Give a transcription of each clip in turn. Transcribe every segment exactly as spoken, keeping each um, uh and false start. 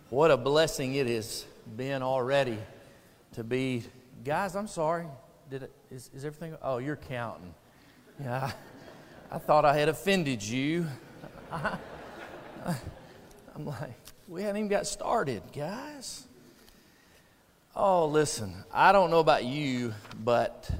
What a blessing it has been already to be. Guys, I'm sorry. Did it, is, is everything? Oh, you're counting. Yeah, I, I thought I had offended you. I, I, I'm like, we haven't even got started, guys. Oh, listen, I don't know about you, but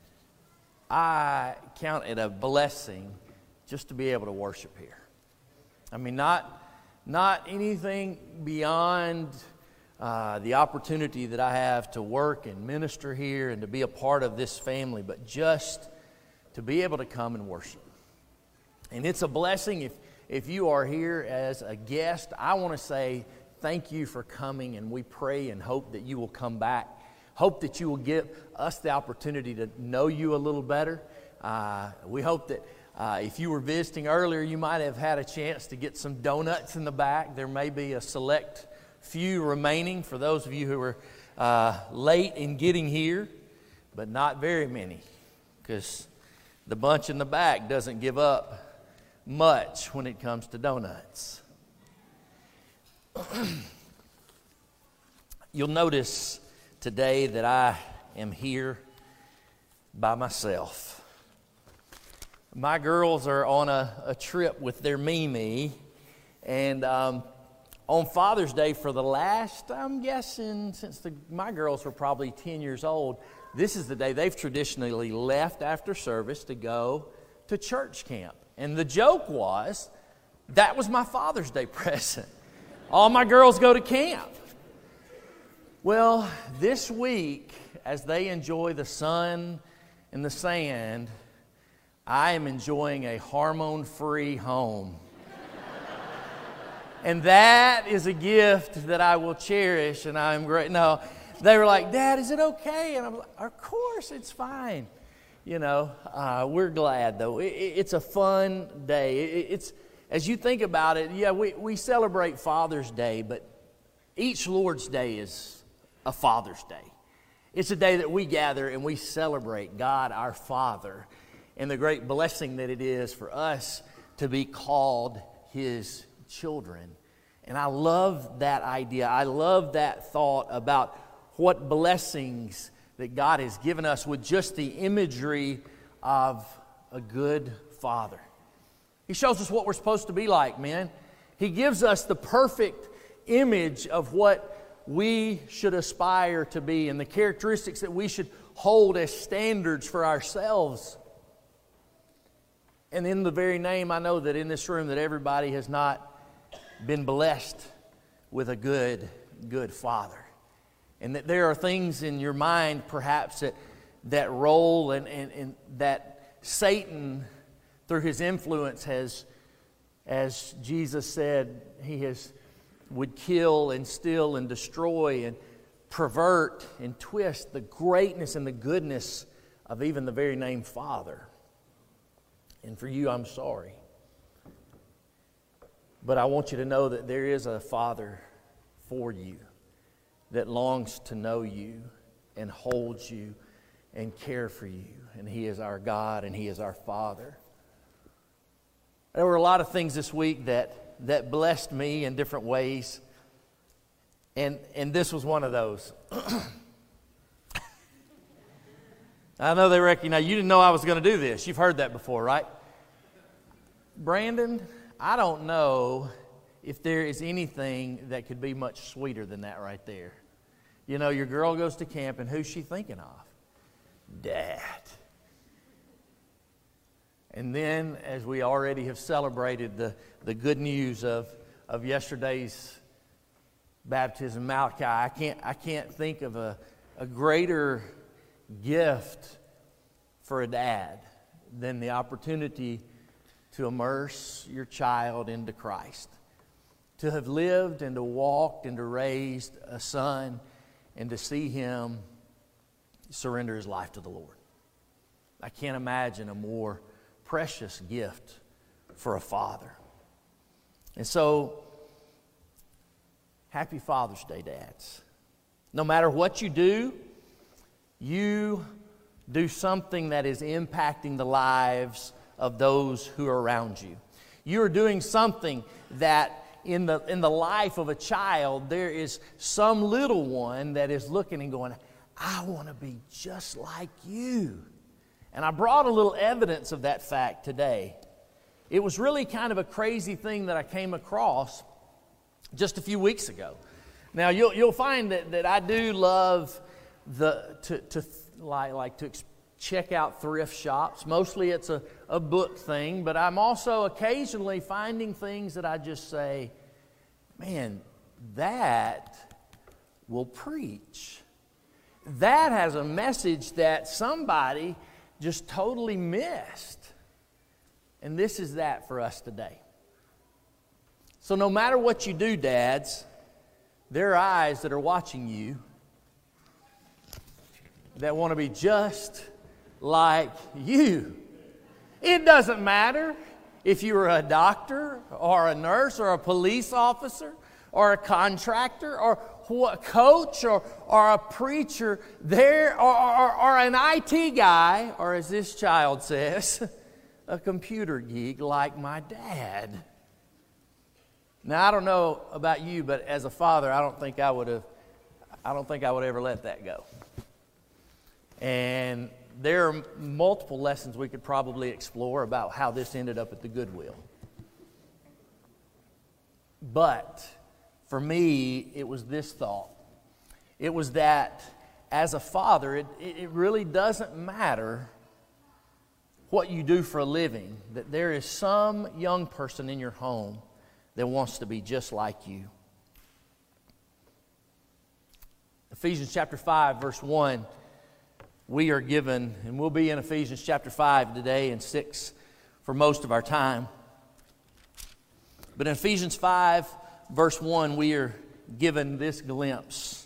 I count it a blessing just to be able to worship here. I mean, not not anything beyond uh, the opportunity that I have to work and minister here and to be a part of this family, but just to be able to come and worship. And it's a blessing if, if you are here as a guest. I want to say thank you for coming, and we pray and hope that you will come back. Hope that you will give us the opportunity to know you a little better. Uh, we hope that uh, if you were visiting earlier, you might have had a chance to get some donuts in the back. There may be a select few remaining for those of you who were uh, late in getting here, but not very many, because the bunch in the back doesn't give up much when it comes to donuts. You'll notice today that I am here by myself. My girls are on a, a trip with their Mimi, and um, on Father's Day for the last, I'm guessing, since the, my girls were probably ten years old, this is the day they've traditionally left after service to go to church camp. And the joke was, that was my Father's Day present. All my girls go to camp. Well, this week, as they enjoy the sun and the sand, I am enjoying a hormone-free home. And that is a gift that I will cherish, and I'm great. No, they were like, Dad, is it okay? And I'm like, of course, it's fine. You know, uh, we're glad, though. It, it's a fun day. It, it's, as you think about it, yeah, we, we celebrate Father's Day, but each Lord's Day is a Father's Day. It's a day that we gather and we celebrate God, our Father, and the great blessing that it is for us to be called His children. And I love that idea. I love that thought about what blessings that God has given us with just the imagery of a good father. He shows us what we're supposed to be like, man. He gives us the perfect image of what we should aspire to be and the characteristics that we should hold as standards for ourselves. And in the very name, I know that in this room that everybody has not been blessed with a good, good father. And that there are things in your mind perhaps that, that roll and, and, and that Satan, through his influence, has, as Jesus said, he has would kill and steal and destroy and pervert and twist the greatness and the goodness of even the very name Father. And for you, I'm sorry. But I want you to know that there is a Father for you that longs to know you and holds you and care for you. And He is our God and He is our Father. There were a lot of things this week that, that blessed me in different ways. And, and this was one of those. I know they recognize, you didn't know I was going to do this. You've heard that before, right? Brandon, I don't know if there is anything that could be much sweeter than that right there. You know, your girl goes to camp, and who's she thinking of? Dad. And then, as we already have celebrated the, the good news of, of yesterday's baptism, Malachi, I can't, I can't think of a, a greater gift for a dad than the opportunity to immerse your child into Christ, to have lived and to walked and to raised a son and to see him surrender his life to the Lord. I can't imagine a more precious gift for a father. And so, happy Father's Day, dads. No matter what you do, you do something that is impacting the lives of those who are around you. You are doing something that in the, in the life of a child, there is some little one that is looking and going, I want to be just like you. And I brought a little evidence of that fact today. It was really kind of a crazy thing that I came across just a few weeks ago. Now, you'll, you'll find that, that I do love the to, to like, like to check out thrift shops. Mostly it's a, a book thing, but I'm also occasionally finding things that I just say, man, that will preach. That has a message that somebody just totally missed. And this is that for us today. So no matter what you do, dads, there are eyes that are watching you that want to be just like you. It doesn't matter if you're a doctor or a nurse or a police officer or a contractor or a coach or, or a preacher there or, or, or an I T guy, or as this child says, a computer geek like my dad. Now, I don't know about you, but as a father, I don't think I would have, I don't think I would ever let that go. And there are multiple lessons we could probably explore about how this ended up at the Goodwill. But for me, it was this thought. It was that as a father, it, it really doesn't matter what you do for a living, that there is some young person in your home that wants to be just like you. Ephesians chapter five, verse one, we are given, and we'll be in Ephesians chapter five today and six for most of our time. But in Ephesians five, verse one, we are given this glimpse.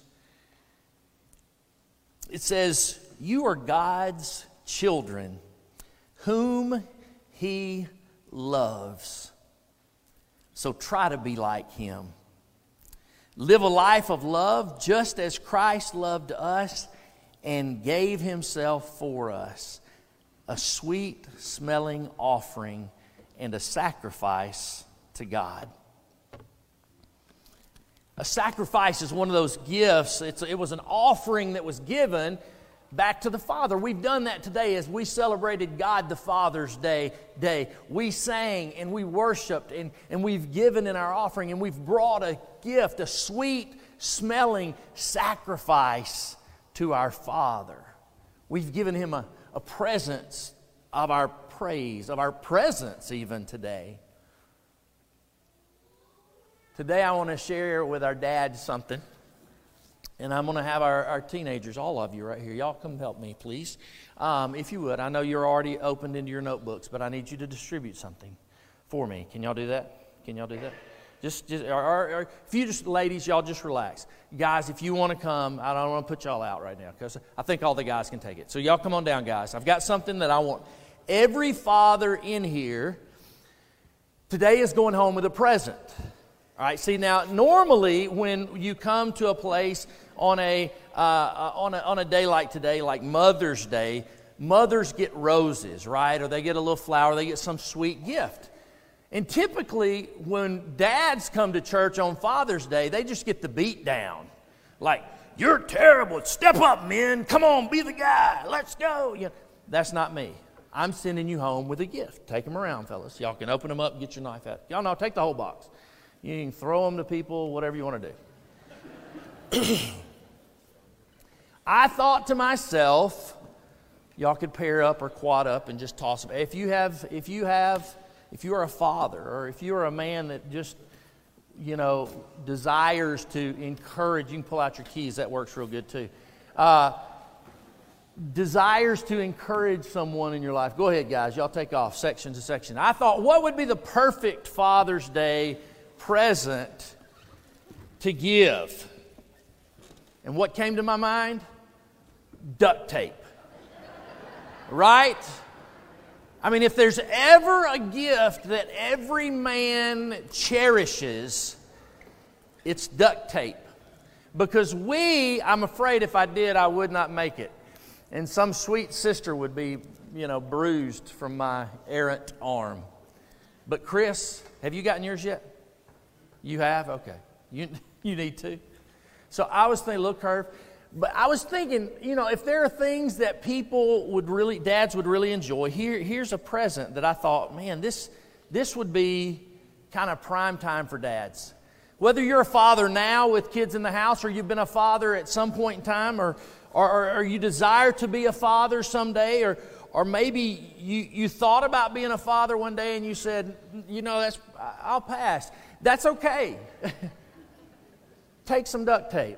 It says, you are God's children, whom He loves. So try to be like Him. Live a life of love just as Christ loved us and gave Himself for us, a sweet smelling offering and a sacrifice to God. A sacrifice is one of those gifts. It's, it was an offering that was given back to the Father. We've done that today as we celebrated God the Father's Day. Day. We sang and we worshiped and, and we've given in our offering and we've brought a gift, a sweet smelling sacrifice to our Father. We've given Him a, a presence of our praise, of our presence even today. Today I want to share with our dads something. And I'm going to have our, our teenagers, all of you right here. Y'all come help me, please. Um, if you would. I know you're already opened into your notebooks, but I need you to distribute something for me. Can y'all do that? Can y'all do that? Just, just or, or, or if you just, ladies, y'all just relax. Guys, if you want to come, I don't want to put y'all out right now because I think all the guys can take it. So y'all come on down, guys. I've got something that I want every father in here today is going home with a present. All right, see now, normally when you come to a place on a, uh, on a on a day like today, like Mother's Day, mothers get roses, right? Or they get a little flower, they get some sweet gift. And typically when dads come to church on Father's Day, they just get the beat down. Like, you're terrible, step up, men, come on, be the guy, let's go. You know, that's not me. I'm sending you home with a gift. Take them around, fellas. Y'all can open them up and get your knife out. Y'all know, take the whole box. You can throw them to people, whatever you want to do. I thought to myself, y'all could pair up or quad up and just toss them. If you have, if you have, if you are a father or if you are a man that just, you know, desires to encourage, you can pull out your keys. That works real good too. Uh, desires to encourage someone in your life. Go ahead, guys. Y'all take off section to section. I thought, what would be the perfect Father's Day present to give? And what came to my mind? Duct tape. Right? I mean, if there's ever a gift that every man cherishes, it's duct tape. Because we, I'm afraid if I did, I would not make it. And some sweet sister would be, you know, bruised from my errant arm. But Chris, have you gotten yours yet? You have? Okay. You, you need to. So I was thinking, little curve. But I was thinking, you know, if there are things that people would really, dads would really enjoy, here, here's a present that I thought, man, this, this would be kind of prime time for dads. Whether you're a father now with kids in the house, or you've been a father at some point in time, or, or, or you desire to be a father someday, or, or maybe you, you thought about being a father one day and you said, you know, that's I'll pass. That's okay. Take some duct tape.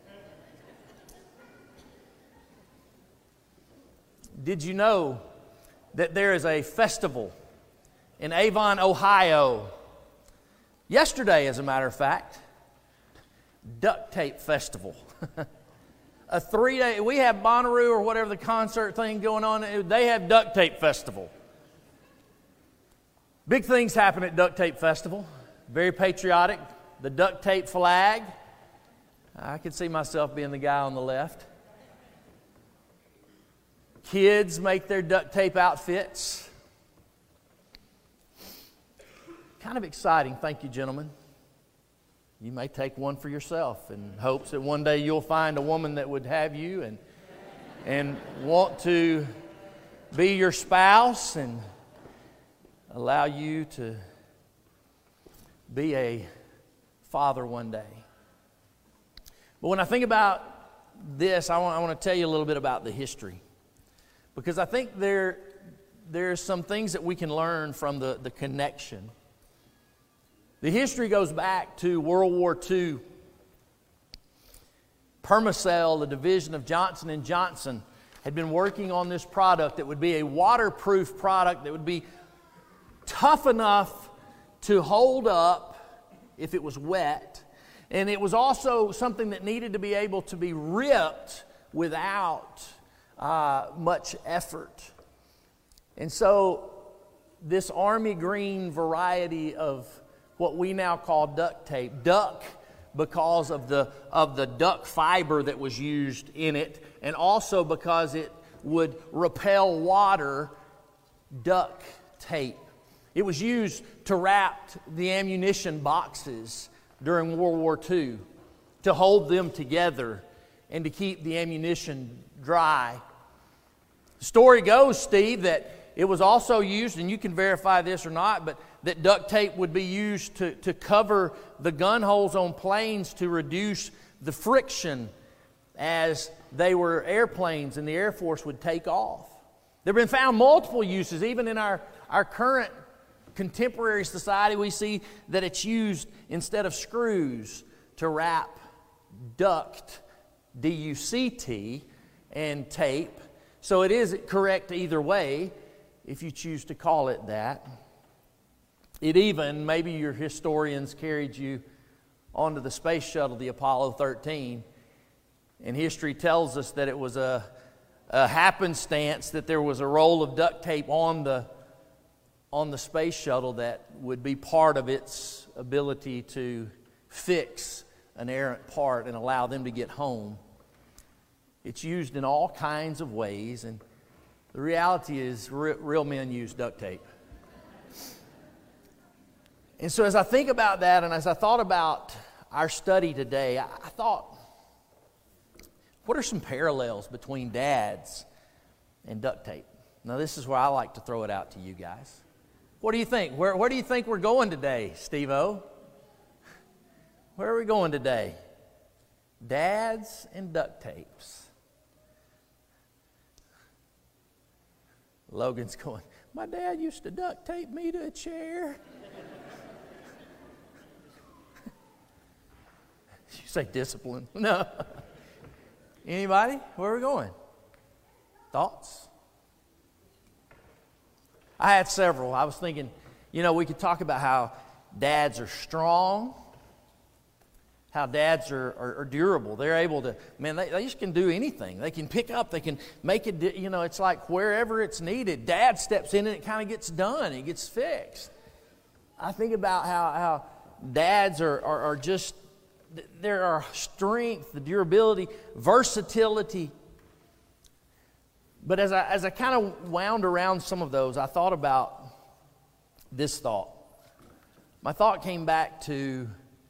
Did you know that there is a festival in Avon, Ohio? Yesterday, as a matter of fact, Duct Tape Festival. A three-day, we have Bonnaroo or whatever the concert thing going on. They have Duct Tape Festival. Big things happen at Duct Tape Festival. Very patriotic. The duct tape flag. I could see myself being the guy on the left. Kids make their duct tape outfits. Kind of exciting. Thank you, gentlemen. You may take one for yourself in hopes that one day you'll find a woman that would have you and, and want to be your spouse and allow you to be a father one day. But when I think about this, I want, I want to tell you a little bit about the history. Because I think there, there's some things that we can learn from the, the connection. The history goes back to World War Two. Permacell, the division of Johnson and Johnson, had been working on this product that would be a waterproof product that would be tough enough to hold up if it was wet. And it was also something that needed to be able to be ripped without Uh, much effort. And so this army green variety of what we now call duct tape, duck because of the of the duck fiber that was used in it, and also because it would repel water, duct tape. It was used to wrap the ammunition boxes during World War Two, to hold them together and to keep the ammunition dry. The story goes, Steve, that it was also used, and you can verify this or not, but that duct tape would be used to, to cover the gun holes on planes to reduce the friction as they were airplanes and the Air Force would take off. There have been found multiple uses. Even in our, our current contemporary society, we see that it's used instead of screws to wrap duct, D U C T, and tape. So it is correct either way, if you choose to call it that. It even, maybe your historians carried you onto the space shuttle, the Apollo thirteen, and history tells us that it was a, a happenstance that there was a roll of duct tape on the, on the space shuttle that would be part of its ability to fix an errant part and allow them to get home. It's used in all kinds of ways, and the reality is re- real men use duct tape. And so as I think about that, and as I thought about our study today, I, I thought, what are some parallels between dads and duct tape? Now this is where I like to throw it out to you guys. What do you think? Where, where do you think we're going today, Steve-O? Where are we going today? Dads and duct tapes. Logan's going, my dad used to duct tape me to a chair. You say discipline. No. Anybody? Where are we going? Thoughts? I had several. I was thinking, you know, we could talk about how dads are strong, how dads are, are, are durable. They're able to, man, they, they just can do anything. They can pick up, they can make it, you know, it's like wherever it's needed, dad steps in and it kind of gets done, it gets fixed. I think about how, how dads are, are, are just, there are strength, the durability, versatility. But as I, as I kind of wound around some of those, I thought about this thought. My thought came back to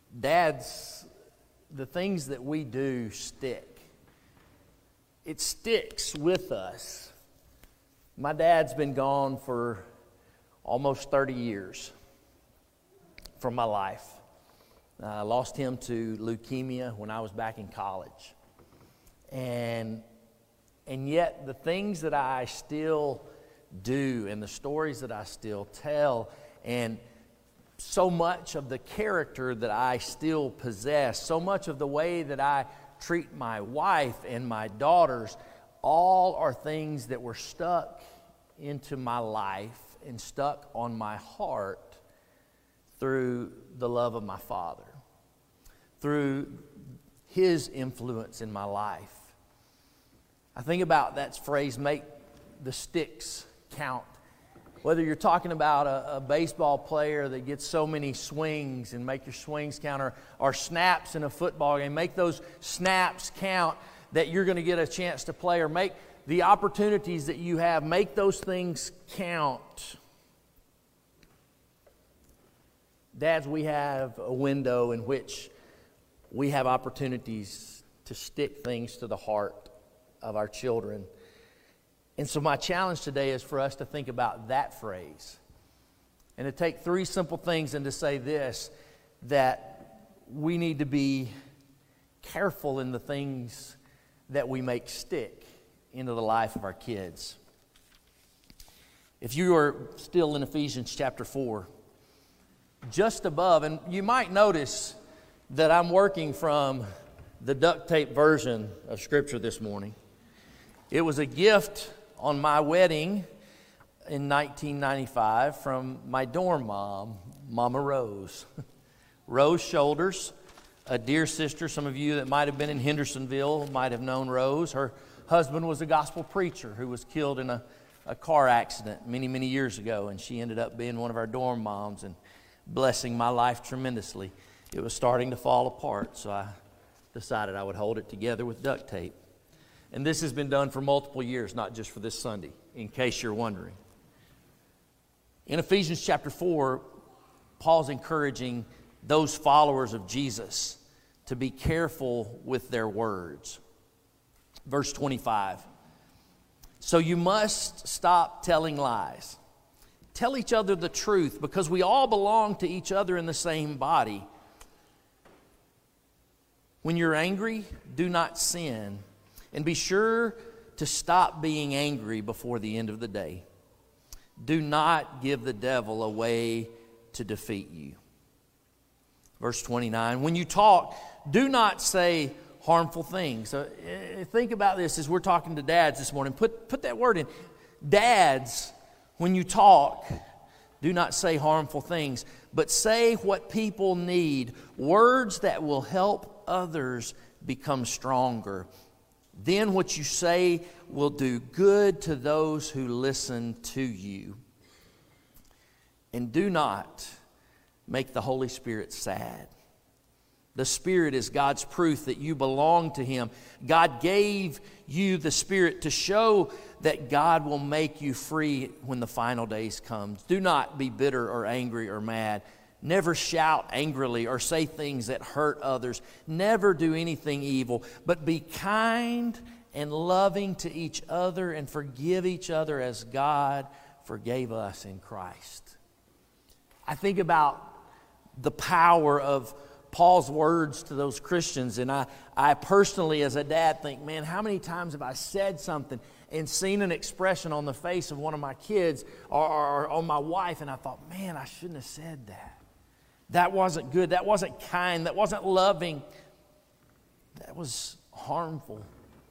dads, the things that we do stick. It sticks with us. My dad's been gone for almost thirty years from my life. I lost him to leukemia when I was back in college. And, and yet the things that I still do and the stories that I still tell and so much of the character that I still possess, so much of the way that I treat my wife and my daughters, all are things that were stuck into my life and stuck on my heart through the love of my father, through his influence in my life. I think about that phrase, make the sticks count. Whether you're talking about a, a baseball player that gets so many swings and make your swings count, or, or snaps in a football game, make those snaps count that you're going to get a chance to play, or make the opportunities that you have, make those things count. Dads, we have a window in which we have opportunities to stick things to the heart of our children. And so my challenge today is for us to think about that phrase and to take three simple things and to say this, that we need to be careful in the things that we make stick into the life of our kids. If you are still in Ephesians chapter four, just above, and you might notice that I'm working from the duct tape version of Scripture this morning. It was a gift on my wedding in nineteen ninety-five from my dorm mom, Mama Rose. Rose Shoulders, a dear sister. Some of you that might have been in Hendersonville might have known Rose. Her husband was a gospel preacher who was killed in a, a car accident many, many years ago, and she ended up being one of our dorm moms and blessing my life tremendously. It was starting to fall apart, so I decided I would hold it together with duct tape. And this has been done for multiple years, not just for this Sunday, in case you're wondering. In Ephesians chapter four, Paul's encouraging those followers of Jesus to be careful with their words. Verse twenty-five, so you must stop telling lies. Tell each other the truth, because we all belong to each other in the same body. When you're angry, do not sin. And be sure to stop being angry before the end of the day. Do not give the devil a way to defeat you. Verse twenty-nine, when you talk, do not say harmful things. So, uh, think about this as we're talking to dads this morning. Put, put that word in. Dads, when you talk, do not say harmful things, but say what people need, words that will help others become stronger. Then what you say will do good to those who listen to you. And do not make the Holy Spirit sad. The Spirit is God's proof that you belong to Him. God gave you the Spirit to show that God will make you free when the final days comes. Do not be bitter or angry or mad. Never shout angrily or say things that hurt others. Never do anything evil, but be kind and loving to each other and forgive each other as God forgave us in Christ. I think about the power of Paul's words to those Christians, and I, I personally as a dad think, man, how many times have I said something and seen an expression on the face of one of my kids or, or, or on my wife, and I thought, man, I shouldn't have said that. That wasn't good. That wasn't kind. That wasn't loving. That was harmful.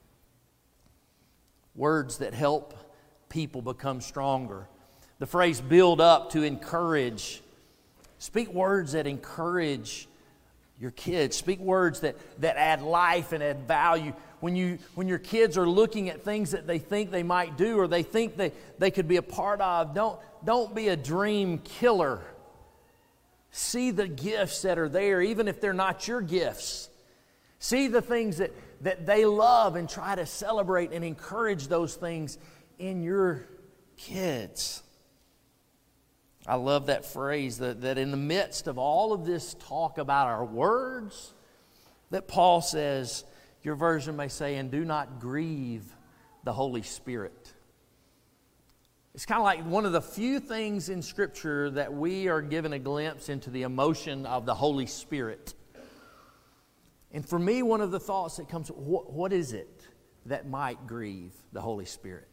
Words that help people become stronger. The phrase build up, to encourage. Speak words that encourage your kids. Speak words that, that add life and add value. When you when your kids are looking at things that they think they might do or they think they, they could be a part of, don't, don't be a dream killer. See the gifts that are there, even if they're not your gifts. See the things that, that they love and try to celebrate and encourage those things in your kids. I love that phrase that, that in the midst of all of this talk about our words, that Paul says, your version may say, and do not grieve the Holy Spirit. It's kind of like one of the few things in Scripture that we are given a glimpse into the emotion of the Holy Spirit. And for me, one of the thoughts that comes, what, what is it that might grieve the Holy Spirit?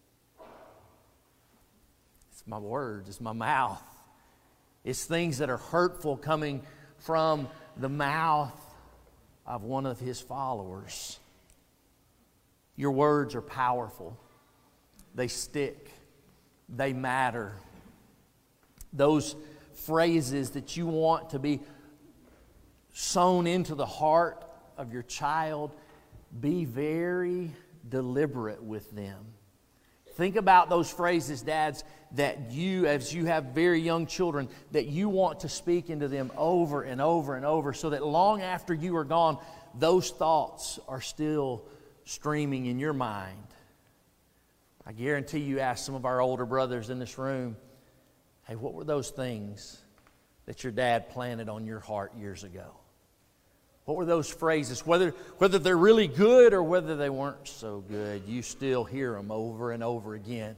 It's my words, it's my mouth. It's things that are hurtful coming from the mouth of one of His followers. Your words are powerful. They stick. They matter. Those phrases that you want to be sown into the heart of your child, be very deliberate with them. Think about those phrases, dads, that you, as you have very young children, that you want to speak into them over and over and over, so that long after you are gone, those thoughts are still streaming in your mind. I guarantee you ask some of our older brothers in this room, hey, what were those things that your dad planted on your heart years ago? What were those phrases? Whether, whether they're really good or whether they weren't so good, you still hear them over and over again.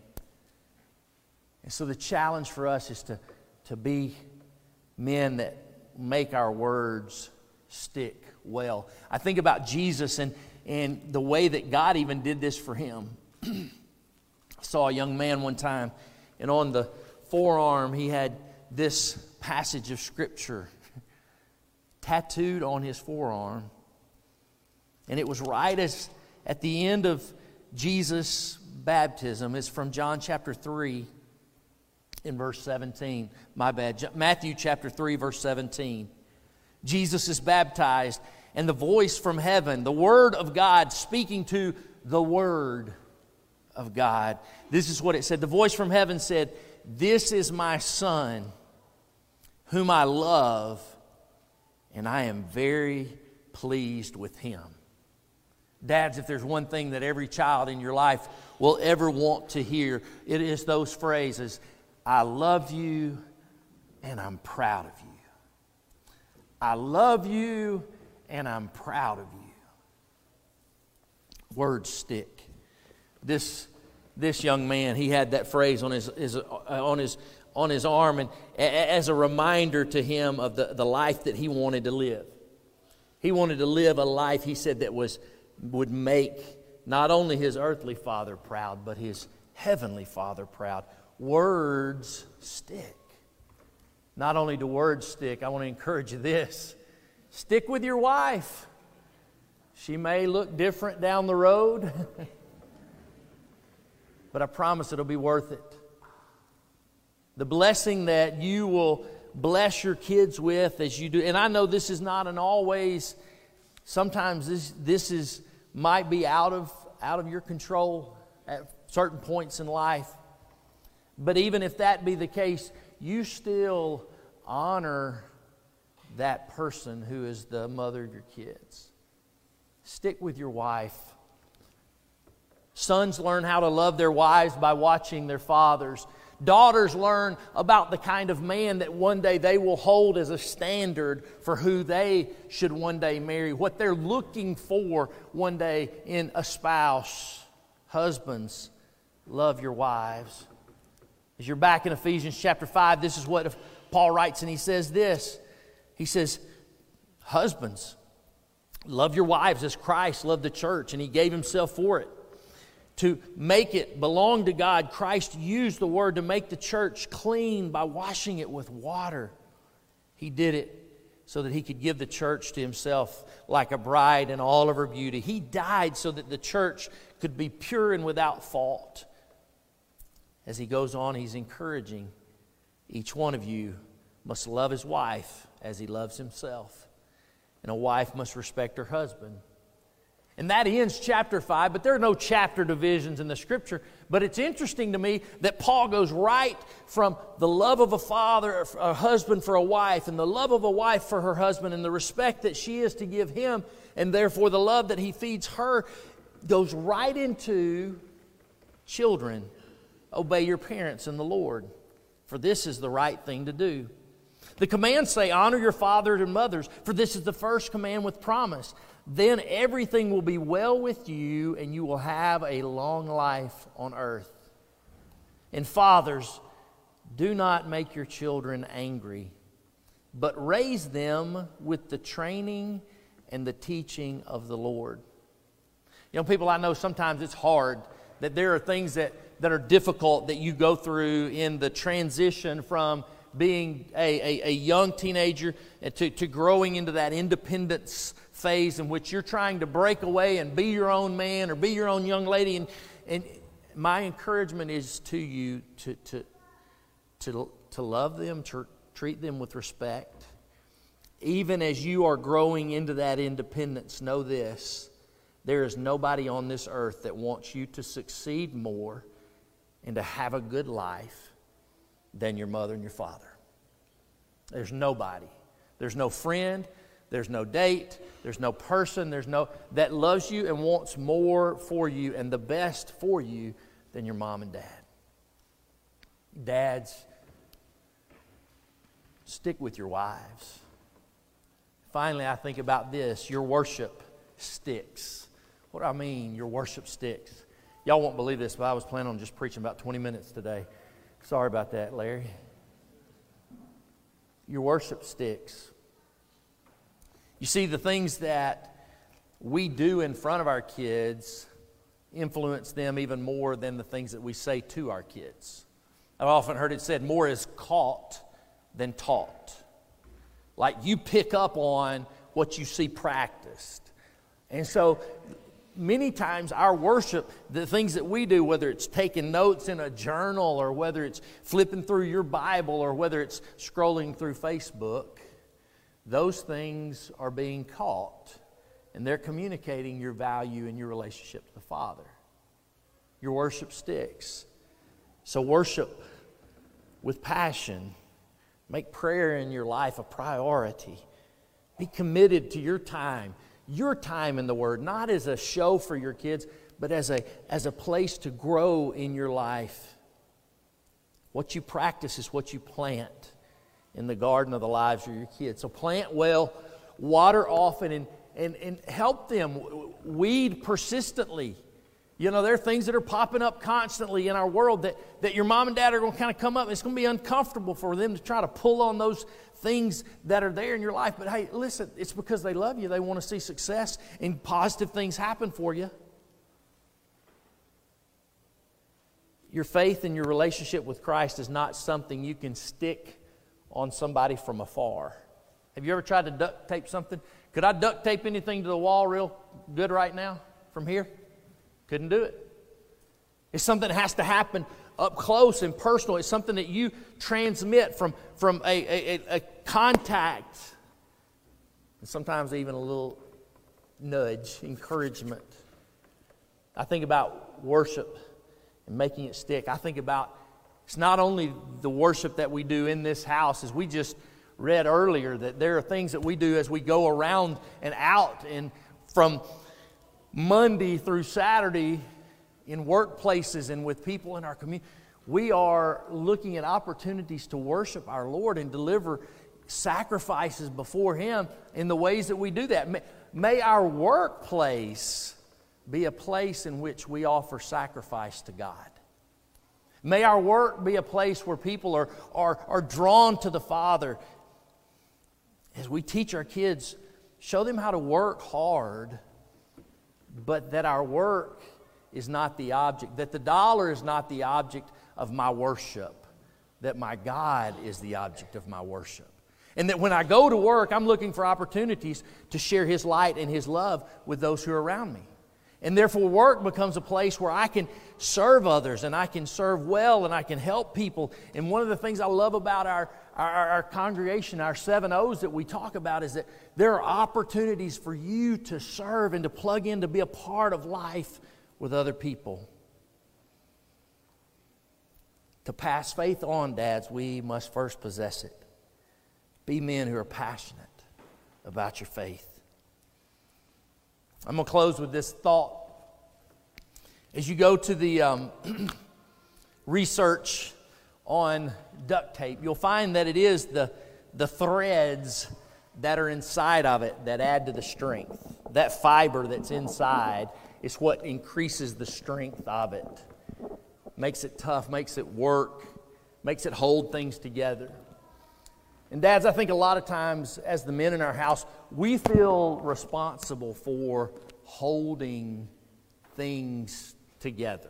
And so the challenge for us is to, to be men that make our words stick well. I think about Jesus and, and the way that God even did this for Him. I saw a young man one time, and on the forearm he had this passage of Scripture tattooed on his forearm. And it was right as at the end of Jesus' baptism. It's from John chapter three in verse seventeen. My bad. Matthew chapter three, verse seventeen. Jesus is baptized, and the voice from heaven, the Word of God speaking to the Word of God. This is what it said. The voice from heaven said, "This is my Son, whom I love, and I am very pleased with Him." Dads, if there's one thing that every child in your life will ever want to hear, it is those phrases, "I love you and I'm proud of you. I love you and I'm proud of you." Words stick. This, this young man, he had that phrase on his, his, uh, on his on his arm, and as a reminder to him of the, the life that he wanted to live. He wanted to live a life, he said, that was would make not only his earthly father proud, but his heavenly Father proud. Words stick. Not only do words stick, I want to encourage you this. Stick with your wife. She may look different down the road, but I promise it'll be worth it. The blessing that you will bless your kids with as you do. And I know this is not an always, sometimes this this is might be out of out of your control at certain points in life. But even if that be the case, you still honor that person who is the mother of your kids. Stick with your wife. Sons learn how to love their wives by watching their fathers. Daughters learn about the kind of man that one day they will hold as a standard for who they should one day marry, what they're looking for one day in a spouse. Husbands, love your wives. As you're back in Ephesians chapter five, this is what Paul writes, and he says this. He says, "Husbands, love your wives as Christ loved the church, and He gave Himself for it. To make it belong to God, Christ used the Word to make the church clean by washing it with water. He did it so that He could give the church to Himself like a bride in all of her beauty. He died so that the church could be pure and without fault." As he goes on, he's encouraging each one of you must love his wife as he loves himself. And a wife must respect her husband. And that ends chapter five, but there are no chapter divisions in the Scripture. But it's interesting to me that Paul goes right from the love of a father, a husband for a wife, and the love of a wife for her husband, and the respect that she is to give him, and therefore the love that he feeds her, goes right into children. Obey your parents in the Lord. for this is the right thing to do. The commands say, honor your father and mothers, for this is the first command with promise. Then everything will be well with you, and you will have a long life on earth. And fathers, do not make your children angry, but raise them with the training and the teaching of the Lord. Young people, I know sometimes it's hard, that there are things that, that are difficult that you go through in the transition from being a, a, a young teenager to, to growing into that independence phase in which you're trying to break away and be your own man or be your own young lady. And, and my encouragement is to you to, to, to, to love them, to treat them with respect. Even as you are growing into that independence, know this: there is nobody on this earth that wants you to succeed more and to have a good life than your mother and your father. There's nobody. There's no friend. There's no date. There's no person. There's no that loves you and wants more for you and the best for you than your mom and dad. Dads, stick with your wives. Finally, I think about this: your worship sticks. What do I mean, your worship sticks? Y'all won't believe this, but I was planning on just preaching about twenty minutes today. Sorry about that, Larry. Your worship sticks. You see, the things that we do in front of our kids influence them even more than the things that we say to our kids. I've often heard it said, more is caught than taught. Like you pick up on what you see practiced. And so many times our worship, the things that we do, whether it's taking notes in a journal or whether it's flipping through your Bible or whether it's scrolling through Facebook, those things are being caught and they're communicating your value and your relationship to the Father. Your worship sticks. So worship with passion. Make prayer in your life a priority. Be committed to your time. Your time in the Word, not as a show for your kids, but as a, as a place to grow in your life. What you practice is what you plant in the garden of the lives of your kids. So plant well, water often, and, and, and help them weed persistently. You know, there are things that are popping up constantly in our world that, that your mom and dad are going to kind of come up. It's going to be uncomfortable for them to try to pull on those things that are there in your life. But hey, listen, it's because they love you. They want to see success and positive things happen for you. Your faith and your relationship with Christ is not something you can stick on somebody from afar. Have you ever tried to duct tape something? Could I duct tape anything to the wall real good right now from here? Couldn't do it. It's something that has to happen up close and personal. It's something that you transmit from, from a, a, a contact. And sometimes even a little nudge, encouragement. I think about worship and making it stick. I think about it's not only the worship that we do in this house, as we just read earlier, that there are things that we do as we go around and out and from Monday through Saturday in workplaces and with people in our community. We are looking at opportunities to worship our Lord and deliver sacrifices before Him in the ways that we do that. May, may our workplace be a place in which we offer sacrifice to God. May our work be a place where people are, are, are drawn to the Father. As we teach our kids, show them how to work hard, but that our work is not the object, that the dollar is not the object of my worship, that my God is the object of my worship. And that when I go to work, I'm looking for opportunities to share His light and His love with those who are around me. And therefore, work becomes a place where I can serve others and I can serve well and I can help people. And one of the things I love about our, our, our congregation, our seven O's that we talk about, is that there are opportunities for you to serve and to plug in, to be a part of life with other people. To pass faith on, dads, we must first possess it. Be men who are passionate about your faith. I'm going to close with this thought. As you go to the um, research on duct tape, you'll find that it is the, the threads that are inside of it that add to the strength. That fiber that's inside is what increases the strength of it. Makes it tough, makes it work, makes it hold things together. And dads, I think a lot of times as the men in our house, we feel responsible for holding things together.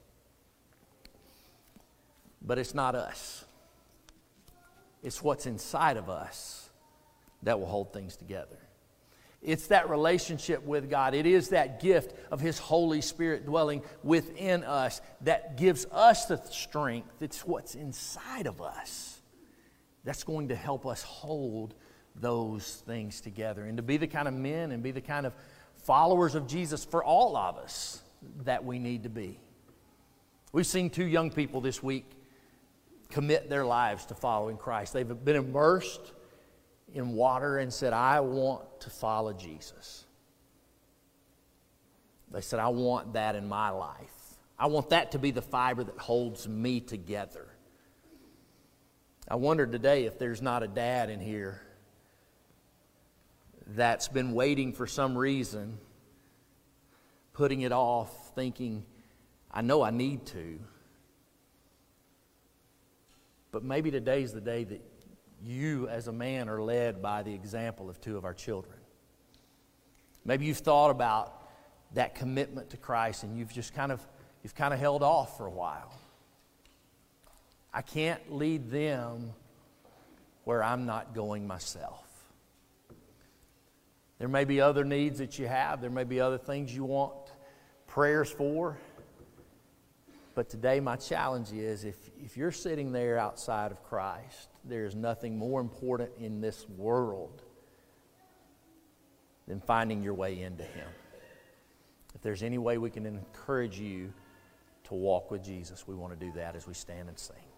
But it's not us. It's what's inside of us that will hold things together. It's that relationship with God. It is that gift of His Holy Spirit dwelling within us that gives us the strength. It's what's inside of us that's going to help us hold those things together and to be the kind of men and be the kind of followers of Jesus for all of us that we need to be. We've seen two young people this week commit their lives to following Christ. They've been immersed in water and said, I want to follow Jesus. They said, I want that in my life. I want that to be the fiber that holds me together. I wonder today if there's not a dad in here that's been waiting for some reason, putting it off, thinking, I know I need to. But maybe today's the day that you as a man are led by the example of two of our children. Maybe you've thought about that commitment to Christ and you've just kind of you've kind of held off for a while. I can't lead them where I'm not going myself. There may be other needs that you have. There may be other things you want prayers for. But today my challenge is if, if you're sitting there outside of Christ, there is nothing more important in this world than finding your way into Him. If there's any way we can encourage you to walk with Jesus, we want to do that as we stand and sing.